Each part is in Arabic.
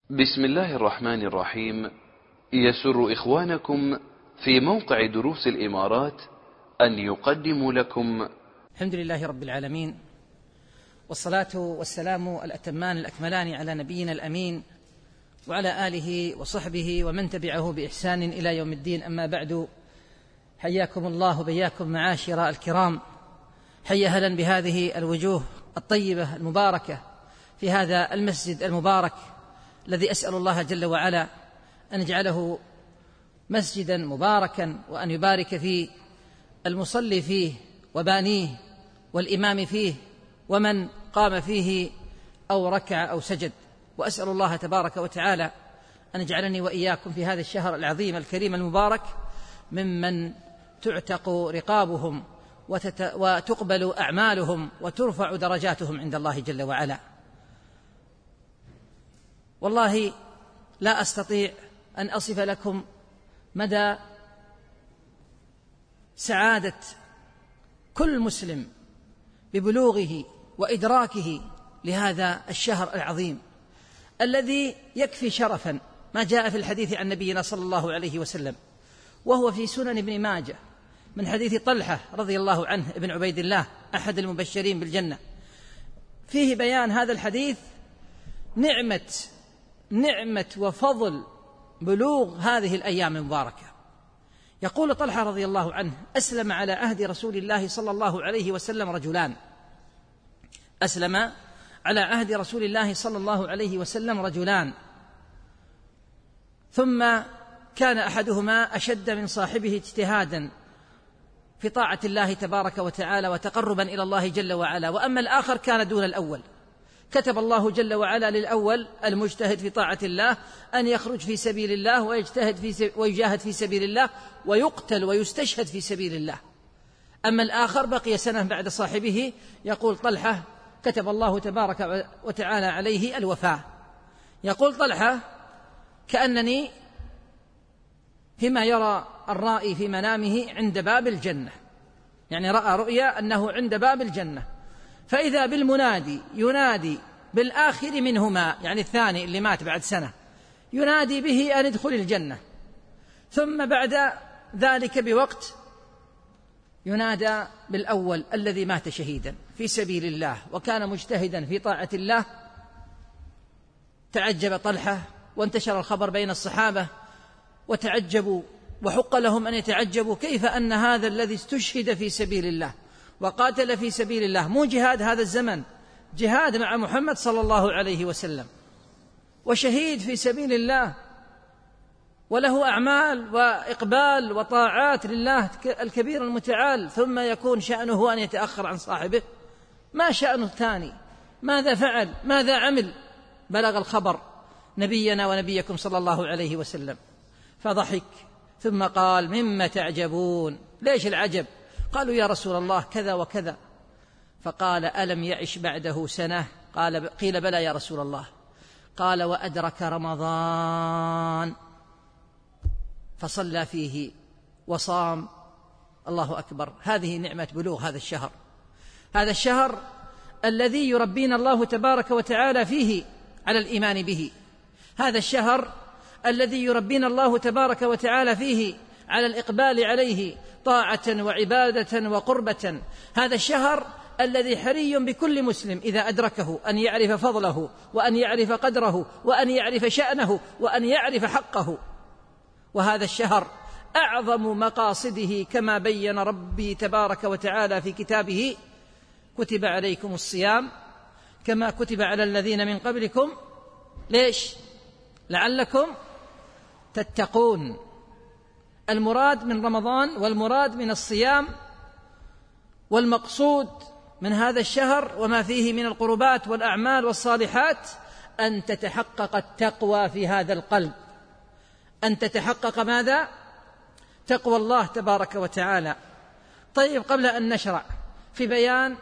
بسم الله الرحمن الرحيم. يسر إخوانكم في موقع دروس الإمارات أن يقدموا لكم الحمد لله رب العالمين، والصلاة والسلام الأتمان الأكملان على نبينا الأمين وعلى آله وصحبه ومن تبعه بإحسان إلى يوم الدين. أما بعد، حياكم الله وبياكم معاشر الكرام. حيا هلا بهذه الوجوه الطيبة المباركة في هذا المسجد المبارك الذي أسأل الله جل وعلا أن يجعله مسجدا مباركا، وأن يبارك في المصلي فيه وبانيه والإمام فيه ومن قام فيه أو ركع أو سجد. وأسأل الله تبارك وتعالى أن يجعلني وإياكم في هذا الشهر العظيم الكريم المبارك ممن تعتق رقابهم وتقبل أعمالهم وترفع درجاتهم عند الله جل وعلا. والله لا أستطيع أن أصف لكم مدى سعادة كل مسلم ببلوغه وإدراكه لهذا الشهر العظيم الذي يكفي شرفا ما جاء في الحديث عن نبينا صلى الله عليه وسلم، وهو في سنن ابن ماجه من حديث طلحة رضي الله عنه ابن عبيد الله أحد المبشرين بالجنة. فيه بيان هذا الحديث نعمة وفضل بلوغ هذه الأيام المباركة. يقول طلحة رضي الله عنه: أسلم على عهد رسول الله صلى الله عليه وسلم رجلان. أسلم على عهد رسول الله صلى الله عليه وسلم رجلان، ثم كان أحدهما أشد من صاحبه اجتهادا في طاعة الله تبارك وتعالى وتقربا إلى الله جل وعلا، وأما الآخر كان دون الأول. كتب الله جل وعلا للأول المجتهد في طاعة الله أن يخرج في سبيل الله ويجاهد في سبيل الله ويقتل ويستشهد في سبيل الله. أما الآخر بقي سنة بعد صاحبه. يقول طلحة: كتب الله تبارك وتعالى عليه الوفاة. يقول طلحة: كأنني فيما يرى الرائي في منامه عند باب الجنة، يعني رأى رؤيا أنه عند باب الجنة، فإذا بالمنادي ينادي بالآخر منهما، يعني الثاني اللي مات بعد سنة، ينادي به أن ادخل الجنة. ثم بعد ذلك بوقت ينادى بالأول الذي مات شهيدا في سبيل الله وكان مجتهدا في طاعة الله. تعجب طلحة وانتشر الخبر بين الصحابة وتعجبوا، وحق لهم أن يتعجبوا كيف أن هذا الذي استشهد في سبيل الله وقاتل في سبيل الله، مو جهاد هذا الزمن، جهاد مع محمد صلى الله عليه وسلم، وشهيد في سبيل الله وله أعمال وإقبال وطاعات لله الكبير المتعال، ثم يكون شأنه أن يتأخر عن صاحبه؟ ما شأنه الثاني؟ ماذا فعل؟ ماذا عمل؟ بلغ الخبر نبينا ونبيكم صلى الله عليه وسلم، فضحك ثم قال: مما تعجبون؟ ليش العجب؟ قالوا: يا رسول الله كذا وكذا. فقال: ألم يعش بعده سنة؟ قيل: بلى يا رسول الله. قال: وأدرك رمضان فصلى فيه وصام. الله أكبر! هذه نعمة بلوغ هذا الشهر، هذا الشهر الذي يربينا الله تبارك وتعالى فيه على الإيمان به، هذا الشهر الذي يربينا الله تبارك وتعالى فيه على الإقبال عليه طاعة وعبادة وقربة، هذا الشهر الذي حري بكل مسلم إذا أدركه أن يعرف فضله وأن يعرف قدره وأن يعرف شأنه وأن يعرف حقه. وهذا الشهر أعظم مقاصده كما بين ربي تبارك وتعالى في كتابه: كتب عليكم الصيام كما كتب على الذين من قبلكم. ليش؟ لعلكم تتقون. المراد من رمضان والمراد من الصيام والمقصود من هذا الشهر وما فيه من القربات والأعمال والصالحات أن تتحقق التقوى في هذا القلب، أن تتحقق ماذا؟ تقوى الله تبارك وتعالى. طيب، قبل أن نشرع في بيان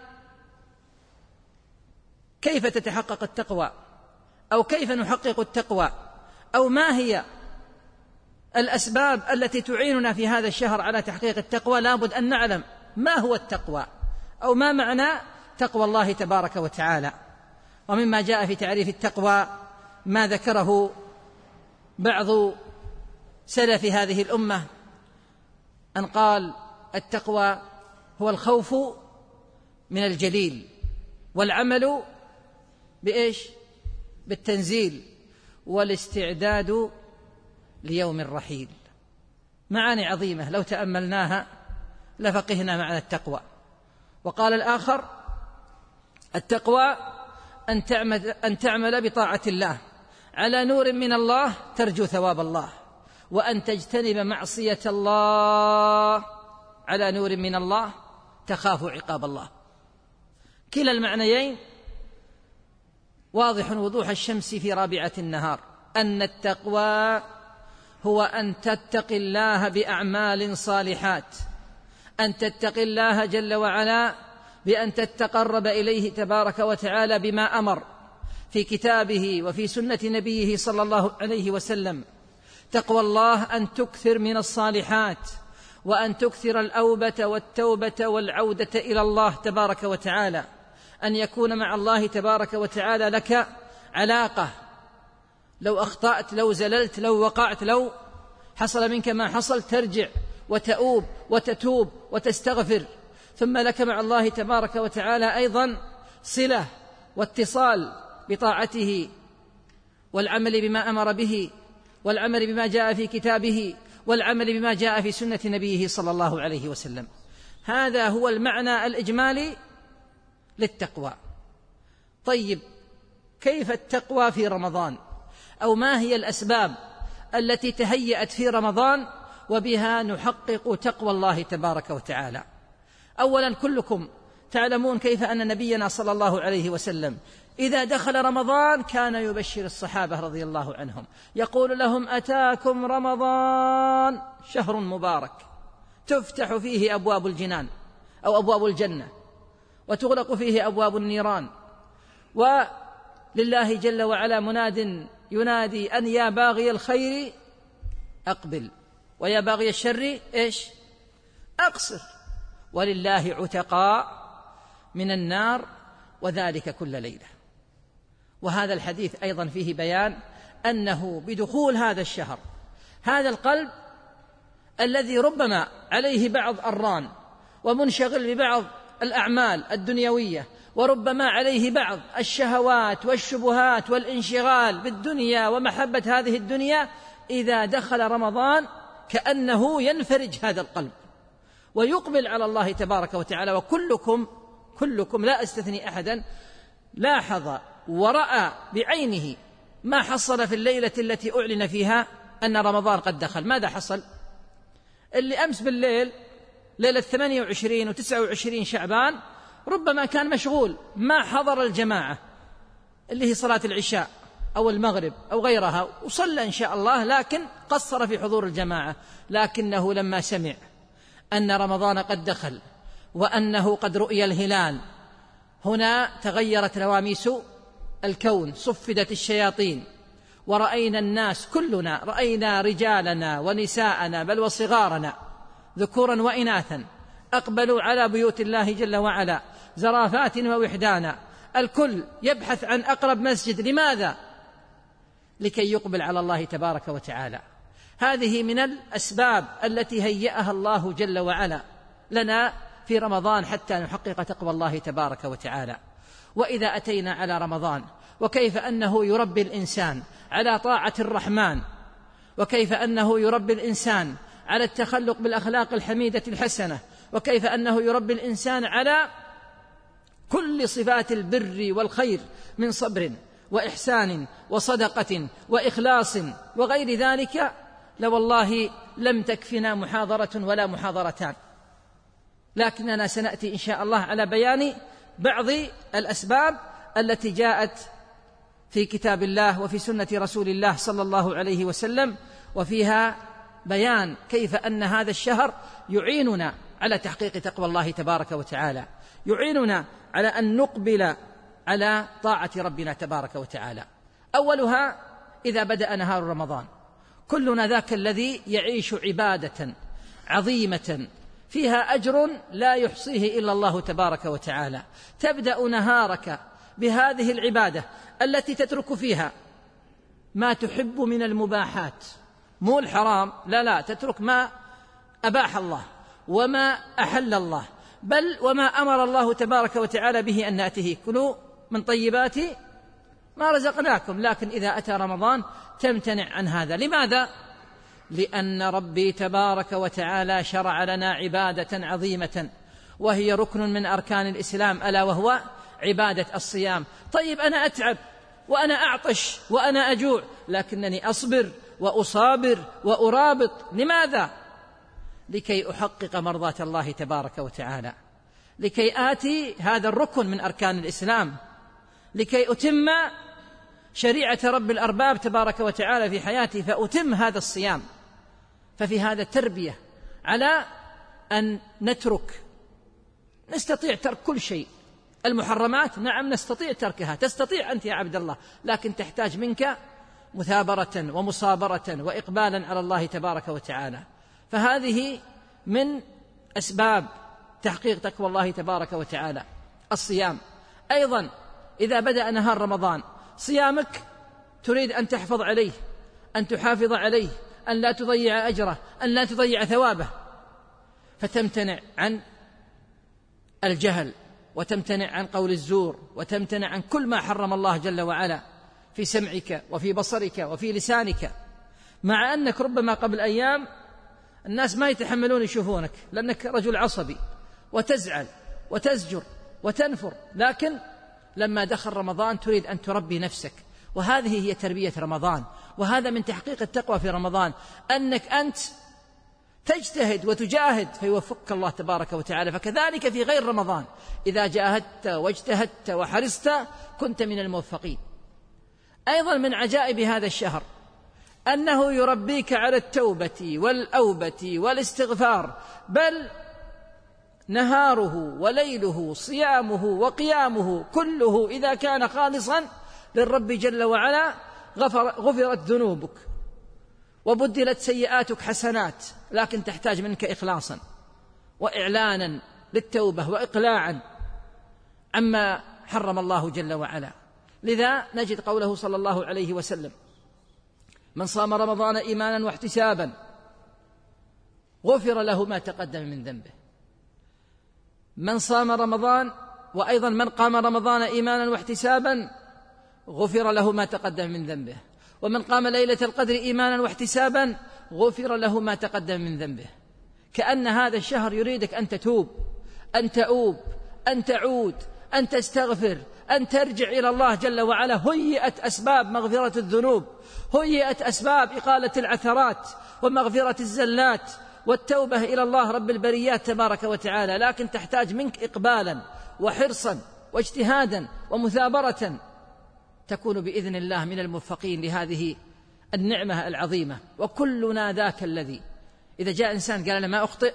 كيف تتحقق التقوى أو كيف نحقق التقوى أو ما هي الأسباب التي تعيننا في هذا الشهر على تحقيق التقوى، لابد أن نعلم ما هو التقوى أو ما معنى تقوى الله تبارك وتعالى. ومما جاء في تعريف التقوى ما ذكره بعض سلف هذه الأمة أن قال التقوى هو الخوف من الجليل والعمل بإيش؟ بالتنزيل والاستعداد ليوم الرحيل. معاني عظيمة لو تأملناها لفقهنا معنى التقوى. وقال الآخر التقوى أن تعمل بطاعة الله على نور من الله ترجو ثواب الله، وأن تجتنب معصية الله على نور من الله تخاف عقاب الله. كلا المعنيين واضح وضوح الشمس في رابعة النهار، أن التقوى هو أن تتقي الله بأعمال صالحات، أن تتقي الله جل وعلا بأن تتقرب إليه تبارك وتعالى بما أمر في كتابه وفي سنة نبيه صلى الله عليه وسلم. تقوى الله أن تكثر من الصالحات، وأن تكثر الأوبة والتوبة والعودة إلى الله تبارك وتعالى، أن يكون مع الله تبارك وتعالى لك علاقة، لو أخطأت، لو زللت، لو وقعت، لو حصل منك ما حصل، ترجع وتؤوب وتتوب وتستغفر. ثم لك مع الله تبارك وتعالى أيضا صلة واتصال بطاعته والعمل بما أمر به، والعمل بما جاء في كتابه، والعمل بما جاء في سنة نبيه صلى الله عليه وسلم. هذا هو المعنى الإجمالي للتقوى. طيب، كيف التقوى في رمضان؟ أو ما هي الأسباب التي تهيأت في رمضان وبها نحقق تقوى الله تبارك وتعالى؟ أولا، كلكم تعلمون كيف أن نبينا صلى الله عليه وسلم إذا دخل رمضان كان يبشر الصحابة رضي الله عنهم، يقول لهم أتاكم رمضان شهر مبارك تفتح فيه أبواب الجنان أو أبواب الجنة، وتغلق فيه أبواب النيران، ولله جل وعلا مناد ينادي أن يا باغي الخير أقبل، ويا باغي الشر إيش؟ أقصر، ولله عتقاء من النار وذلك كل ليلة. وهذا الحديث أيضا فيه بيان أنه بدخول هذا الشهر هذا القلب الذي ربما عليه بعض الران ومنشغل ببعض الأعمال الدنيوية، وربما عليه بعض الشهوات والشبهات والانشغال بالدنيا ومحبة هذه الدنيا، إذا دخل رمضان كأنه ينفرج هذا القلب ويقبل على الله تبارك وتعالى. وكلكم لا أستثني أحدا لاحظ ورأى بعينه ما حصل في الليلة التي أعلن فيها أن رمضان قد دخل. ماذا حصل؟ اللي أمس بالليل ليلة 28 و29 شعبان ربما كان مشغول، ما حضر الجماعة اللي هي صلاة العشاء أو المغرب أو غيرها، وصلى إن شاء الله، لكن قصر في حضور الجماعة. لكنه لما سمع أن رمضان قد دخل وأنه قد رؤي الهلال، هنا تغيرت نواميس الكون، صفدت الشياطين، ورأينا الناس كلنا، رأينا رجالنا ونساءنا بل وصغارنا ذكورا وإناثا أقبلوا على بيوت الله جل وعلا زرافات ووحدانا، الكل يبحث عن أقرب مسجد. لماذا؟ لكي يقبل على الله تبارك وتعالى. هذه من الأسباب التي هيأها الله جل وعلا لنا في رمضان حتى نحقق تقوى الله تبارك وتعالى. وإذا أتينا على رمضان وكيف أنه يربي الإنسان على طاعة الرحمن، وكيف أنه يربي الإنسان على التخلق بالأخلاق الحميدة الحسنة، وكيف أنه يربي الإنسان على كل صفات البر والخير من صبر وإحسان وصدقة وإخلاص وغير ذلك، لوالله لم تكفنا محاضرة ولا محاضرتان. لكننا سنأتي إن شاء الله على بيان بعض الأسباب التي جاءت في كتاب الله وفي سنة رسول الله صلى الله عليه وسلم، وفيها بيان كيف أن هذا الشهر يعيننا على تحقيق تقوى الله تبارك وتعالى، يعيننا على أن نقبل على طاعة ربنا تبارك وتعالى. أولها إذا بدأ نهار رمضان، كلنا ذاك الذي يعيش عبادة عظيمة فيها أجر لا يحصيه إلا الله تبارك وتعالى. تبدأ نهارك بهذه العبادة التي تترك فيها ما تحب من المباحات، مو الحرام، لا، تترك ما أباح الله وما أحل الله، بل وما أمر الله تبارك وتعالى به أن نأتيه: كلوا من طيبات ما رزقناكم. لكن إذا أتى رمضان تمتنع عن هذا. لماذا؟ لأن ربي تبارك وتعالى شرع لنا عبادة عظيمة وهي ركن من أركان الإسلام، ألا وهو عبادة الصيام. طيب أنا أتعب وأنا أعطش وأنا أجوع، لكنني أصبر وأصابر وأرابط. لماذا؟ لكي أحقق مرضاة الله تبارك وتعالى، لكي آتي هذا الركن من أركان الإسلام، لكي أتم شريعة رب الأرباب تبارك وتعالى في حياتي، فأتم هذا الصيام. ففي هذا التربية على أن نستطيع ترك كل شيء. المحرمات نعم نستطيع تركها، تستطيع أنت يا عبد الله، لكن تحتاج منك مثابرة ومصابرة وإقبالا على الله تبارك وتعالى. فهذه من أسباب تحقيق تقوى الله تبارك وتعالى الصيام. أيضا إذا بدأ نهار رمضان صيامك تريد أن تحفظ عليه، أن تحافظ عليه، أن لا تضيع أجره، أن لا تضيع ثوابه، فتمتنع عن الجهل، وتمتنع عن قول الزور، وتمتنع عن كل ما حرم الله جل وعلا في سمعك وفي بصرك وفي لسانك. مع أنك ربما قبل أيام الناس ما يتحملون يشوفونك لأنك رجل عصبي وتزعل وتزجر وتنفر، لكن لما دخل رمضان تريد أن تربي نفسك. وهذه هي تربية رمضان، وهذا من تحقيق التقوى في رمضان، أنك أنت تجتهد وتجاهد فيوفقك الله تبارك وتعالى. فكذلك في غير رمضان إذا جاهدت واجتهدت وحرصت كنت من الموفقين. أيضا من عجائب هذا الشهر أنه يربيك على التوبة والأوبة والاستغفار، بل نهاره وليله صيامه وقيامه كله إذا كان خالصا للرب جل وعلا غفرت ذنوبك وبدلت سيئاتك حسنات، لكن تحتاج منك إخلاصا وإعلانا للتوبة وإقلاعا عما حرم الله جل وعلا. لذا نجد قوله صلى الله عليه وسلم: من صام رمضان إيمانا واحتسابا غفر له ما تقدم من ذنبه. من صام رمضان، وأيضا من قام رمضان إيمانا واحتسابا غفر له ما تقدم من ذنبه. ومن قام ليلة القدر إيمانا واحتسابا غفر له ما تقدم من ذنبه. كأن هذا الشهر يريدك أن تتوب، أن تؤوب، أن تعود، أن تستغفر، أن ترجع إلى الله جل وعلا. هيئت أسباب مغفرة الذنوب، هيئت أسباب إقالة العثرات ومغفرة الزلات والتوبة إلى الله رب البريات تبارك وتعالى، لكن تحتاج منك إقبالا وحرصا واجتهادا ومثابرة، تكون بإذن الله من الموفقين لهذه النعمة العظيمة. وكلنا ذاك الذي إذا جاء إنسان قال أنا ما أخطئ،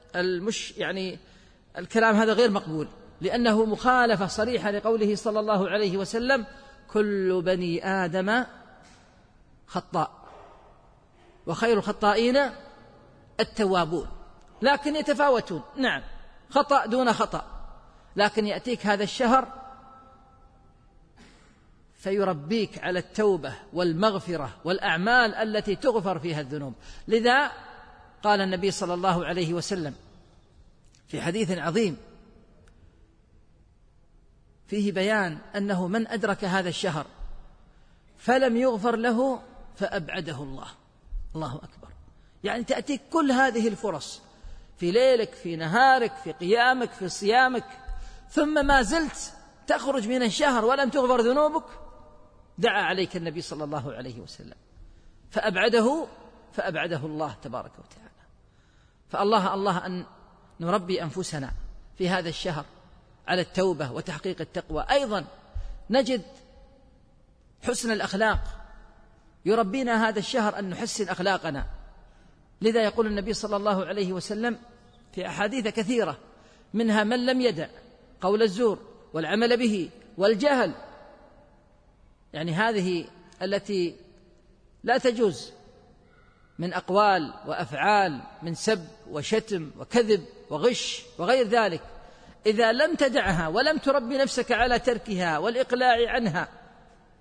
الكلام هذا غير مقبول، لأنه مخالفة صريحة لقوله صلى الله عليه وسلم: كل بني آدم خطاء وخير الخطائين التوابون. لكن يتفاوتون، نعم، خطأ دون خطأ، لكن يأتيك هذا الشهر فيربيك على التوبة والمغفرة والأعمال التي تغفر فيها الذنوب. لذا قال النبي صلى الله عليه وسلم في حديث عظيم فيه بيان أنه من أدرك هذا الشهر فلم يغفر له فأبعده الله. الله أكبر. يعني تأتيك كل هذه الفرص في ليلك، في نهارك، في قيامك، في صيامك، ثم ما زلت تخرج من الشهر ولم تغفر ذنوبك. دعا عليك النبي صلى الله عليه وسلم فأبعده الله تبارك وتعالى. فالله أن نربي أنفسنا في هذا الشهر على التوبة وتحقيق التقوى. أيضا نجد حسن الأخلاق، يربينا هذا الشهر أن نحسن أخلاقنا. لذا يقول النبي صلى الله عليه وسلم في أحاديث كثيرة، منها: من لم يدع قول الزور والعمل به والجهل، يعني هذه التي لا تجوز من أقوال وأفعال، من سب وشتم وكذب وغش وغير ذلك، إذا لم تدعها ولم تربي نفسك على تركها والإقلاع عنها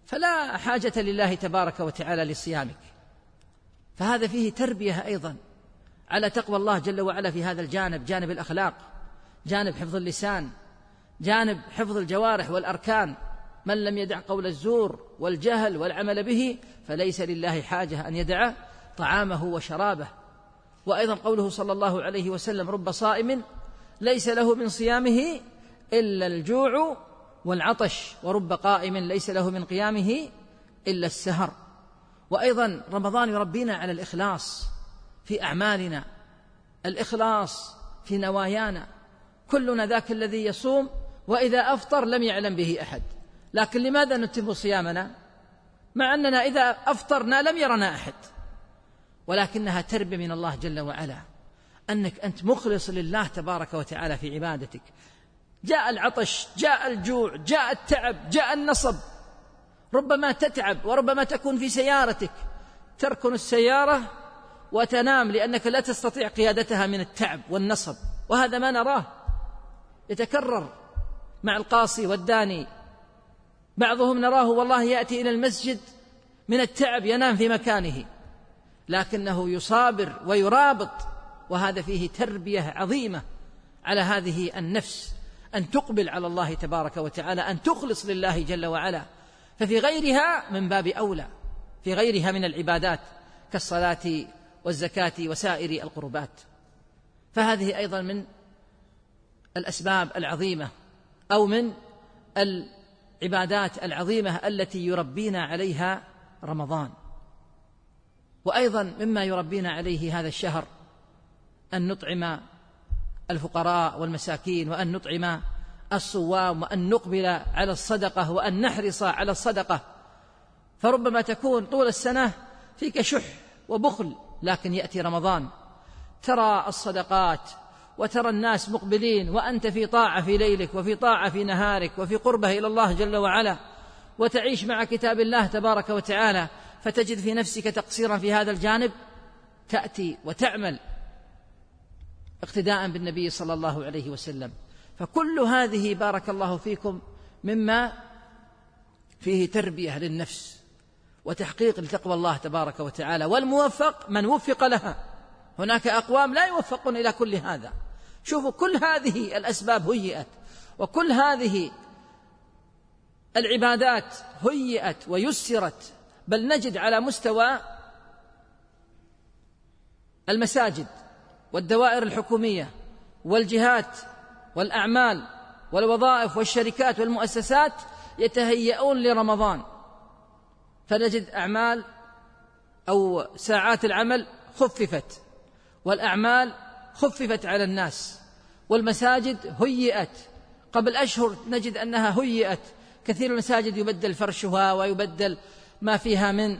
فلا حاجة لله تبارك وتعالى لصيامك. فهذا فيه تربية أيضا على تقوى الله جل وعلا في هذا الجانب، جانب الأخلاق، جانب حفظ اللسان، جانب حفظ الجوارح والأركان. من لم يدع قول الزور والجهل والعمل به فليس لله حاجة أن يدع طعامه وشرابه. وأيضا قوله صلى الله عليه وسلم: رب صائم ليس له من صيامه إلا الجوع والعطش، ورب قائم ليس له من قيامه إلا السهر. وأيضا رمضان يربينا على الإخلاص في أعمالنا، الإخلاص في نوايانا. كلنا ذاك الذي يصوم وإذا أفطر لم يعلم به أحد، لكن لماذا نتم صيامنا مع أننا إذا أفطرنا لم يرنا أحد؟ ولكنها تربية من الله جل وعلا، أنك أنت مخلص لله تبارك وتعالى في عبادتك. جاء العطش، جاء الجوع، جاء التعب، جاء النصب. ربما تتعب وربما تكون في سيارتك، تركن السيارة وتنام لأنك لا تستطيع قيادتها من التعب والنصب. وهذا ما نراه يتكرر مع القاصي والداني. بعضهم نراه والله يأتي إلى المسجد من التعب ينام في مكانه، لكنه يصابر ويرابط. وهذا فيه تربية عظيمة على هذه النفس، أن تقبل على الله تبارك وتعالى، أن تخلص لله جل وعلا. ففي غيرها من باب أولى، في غيرها من العبادات كالصلاة والزكاة وسائر القربات. فهذه أيضا من الأسباب العظيمة أو من العبادات العظيمة التي يربينا عليها رمضان. وأيضا مما يربينا عليه هذا الشهر أن نطعم الفقراء والمساكين، وأن نطعم الصوام، وأن نقبل على الصدقة، وأن نحرص على الصدقة. فربما تكون طول السنة فيك شح وبخل، لكن يأتي رمضان ترى الصدقات وترى الناس مقبلين، وأنت في طاعة في ليلك وفي طاعة في نهارك وفي قربه إلى الله جل وعلا، وتعيش مع كتاب الله تبارك وتعالى، فتجد في نفسك تقصيرا في هذا الجانب، تأتي وتعمل اقتداء بالنبي صلى الله عليه وسلم. فكل هذه بارك الله فيكم مما فيه تربية للنفس وتحقيق لتقوى الله تبارك وتعالى. والموفق من وفق لها. هناك أقوام لا يوفقون إلى كل هذا. شوفوا، كل هذه الأسباب هيئت، وكل هذه العبادات هيئت ويسرت، بل نجد على مستوى المساجد والدوائر الحكومية والجهات والأعمال والوظائف والشركات والمؤسسات يتهيئون لرمضان، فنجد أعمال أو ساعات العمل خففت، والأعمال خففت على الناس، والمساجد هيئت. قبل أشهر نجد أنها هيئت، كثير من المساجد يبدل فرشها ويبدل ما فيها من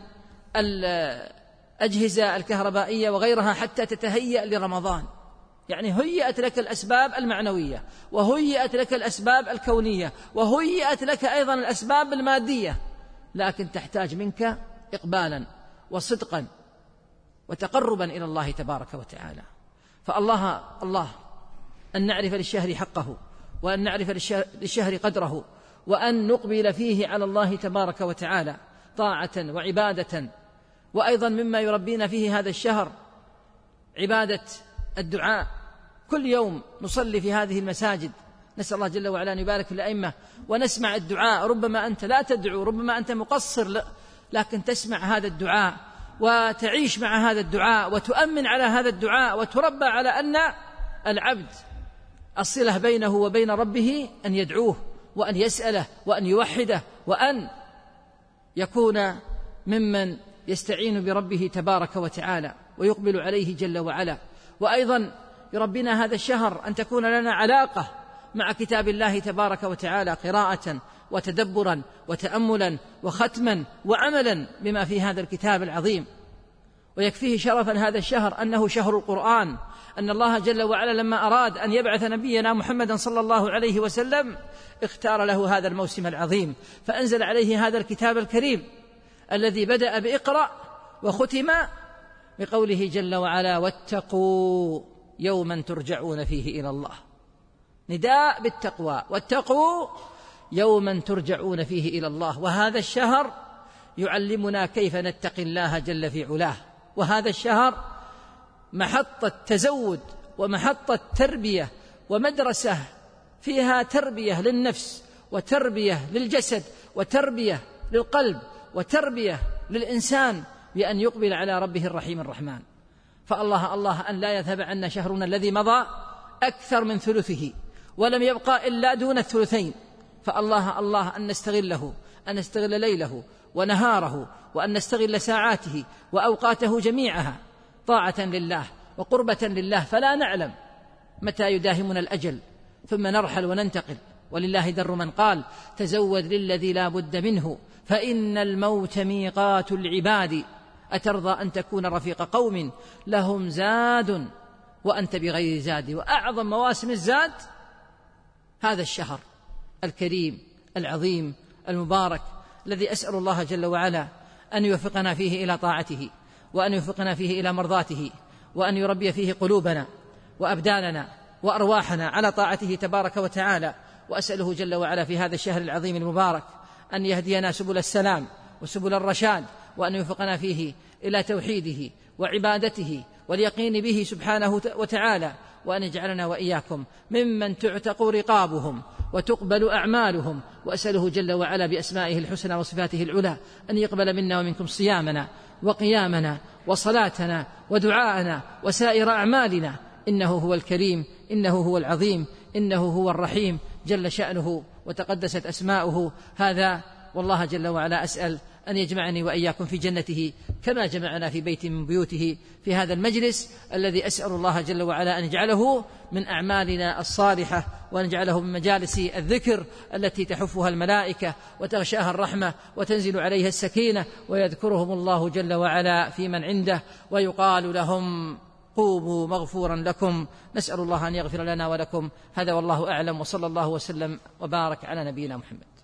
الأجهزة الكهربائية وغيرها حتى تتهيأ لرمضان. يعني هيئت لك الأسباب المعنوية، وهيئت لك الأسباب الكونية، وهيئت لك أيضا الأسباب المادية، لكن تحتاج منك إقبالا وصدقا وتقربا إلى الله تبارك وتعالى. فالله أن نعرف للشهر حقه، وأن نعرف للشهر قدره، وأن نقبل فيه على الله تبارك وتعالى طاعة وعبادة. وأيضا مما يربينا فيه هذا الشهر عبادة الدعاء. كل يوم نصلي في هذه المساجد، نسأل الله جل وعلا أن يبارك في الأئمة، ونسمع الدعاء. ربما أنت لا تدعو، ربما أنت مقصر، لكن تسمع هذا الدعاء وتعيش مع هذا الدعاء وتؤمن على هذا الدعاء، وتربى على أن العبد الصلة بينه وبين ربه أن يدعوه وأن يسأله وأن يوحده، وأن يكون ممن يستعين بربه تبارك وتعالى ويقبل عليه جل وعلا. وأيضا يربينا هذا الشهر أن تكون لنا علاقة مع كتاب الله تبارك وتعالى، قراءة وتدبرا وتأملا وختما وعملا بما في هذا الكتاب العظيم. ويكفيه شرفا هذا الشهر أنه شهر القرآن، أن الله جل وعلا لما أراد أن يبعث نبينا محمدا صلى الله عليه وسلم اختار له هذا الموسم العظيم، فأنزل عليه هذا الكتاب الكريم الذي بدأ بإقرأ وختم بقوله جل وعلا: واتقوا يوما ترجعون فيه إلى الله. نداء بالتقوى، واتقوا يوما ترجعون فيه إلى الله. وهذا الشهر يعلمنا كيف نتقي الله جل في علاه، وهذا الشهر محطة تزود ومحطة تربية ومدرسة فيها تربية للنفس وتربية للجسد وتربية للقلب وتربية للإنسان بأن يقبل على ربه الرحيم الرحمن. فالله الله أن لا يذهب عنا شهرنا الذي مضى أكثر من ثلثه ولم يبقى إلا دون الثلثين. فالله الله أن نستغله، أن نستغل ليله ونهاره، وأن نستغل ساعاته وأوقاته جميعها طاعة لله وقربة لله، فلا نعلم متى يداهمنا الأجل ثم نرحل وننتقل. ولله در من قال: تزود للذي لا بد منه فإن الموت ميقات العباد، أترضى أن تكون رفيق قوم لهم زاد وأنت بغير زاد. وأعظم مواسم الزاد هذا الشهر الكريم العظيم المبارك، الذي أسأل الله جل وعلا أن يوفقنا فيه إلى طاعته، وأن يوفقنا فيه إلى مرضاته، وأن يربي فيه قلوبنا وأبداننا وأرواحنا على طاعته تبارك وتعالى. وأسأله جل وعلا في هذا الشهر العظيم المبارك أن يهدينا سبل السلام وسبل الرشاد، وأن يوفقنا فيه إلى توحيده وعبادته واليقين به سبحانه وتعالى، وأن يجعلنا وإياكم ممن تعتق رقابهم وتقبل أعمالهم. وأسأله جل وعلا بأسمائه الحسنى وصفاته العلى أن يقبل منا ومنكم صيامنا وقيامنا وصلاتنا ودعاءنا وسائر أعمالنا، إنه هو الكريم، إنه هو العظيم، إنه هو الرحيم جل شأنه وتقدست أسماؤه. هذا والله جل وعلا أسأل أن يجمعني وإياكم في جنته كما جمعنا في بيت من بيوته في هذا المجلس الذي أسأل الله جل وعلا أن يجعله من أعمالنا الصالحة، وأن يجعله من مجالس الذكر التي تحفها الملائكة وتغشاها الرحمة وتنزل عليها السكينة، ويذكرهم الله جل وعلا في من عنده ويقال لهم: قوموا مغفورا لكم. نسأل الله أن يغفر لنا ولكم. هذا والله أعلم، وصلى الله وسلم وبارك على نبينا محمد.